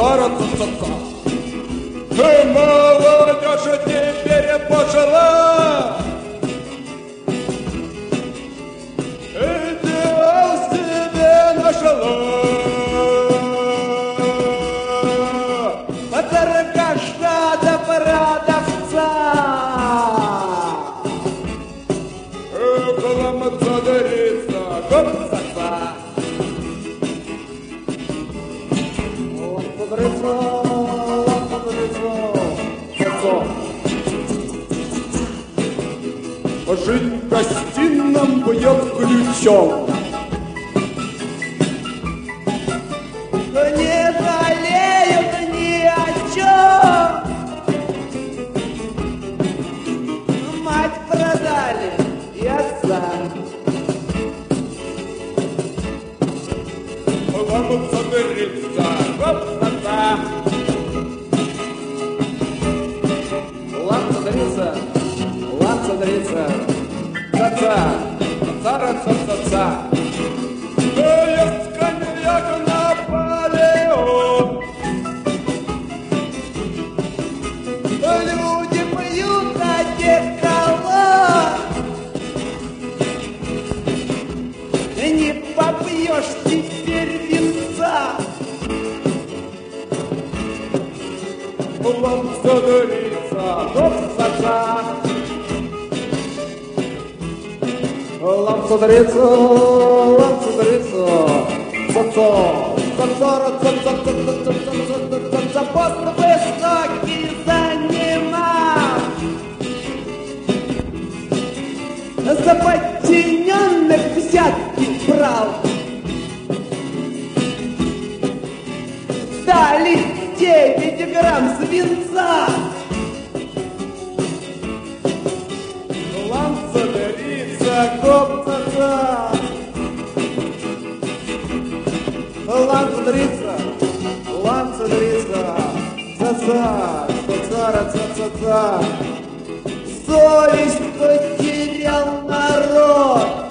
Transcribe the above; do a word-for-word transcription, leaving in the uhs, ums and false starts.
ца-ца-ра, ца-ца-ца. Молодежь теперь пожила, идеал себе нашла. От торгашка до продавца, ломаться дарится, гоп-ца-ца. Лампа-дрыца, лампа-дрыца, ца-ца. Жить в гостином бьет ключом. Не жалеют ни о чем. Мать продали и отца. Ломаться дырится, гоп-ца-ца. Лампа-дрыца, лампа-дрыца, ца-ца, ца-ца-ца-ца-ца. Есть коньяк Наполеон. Люди пьют одеколон. Не попьешь теперь винца. Лампа-дрыца, гоп-ца-ца. Лампа-дрыца, лампа-дрыца, ца-ца, ца-ца, ца-ца-ца-ца-ца-ца-ца. Пост высокий занимал, за подчиненных взятки брал. Дали девять грамм свинца. Лампа-дрыца, гоп-ца-ца. Лампа-дрыца, лампа-дрыца, ца-ца, ца-ца, ца-ца-ца. Совесть потерял народ.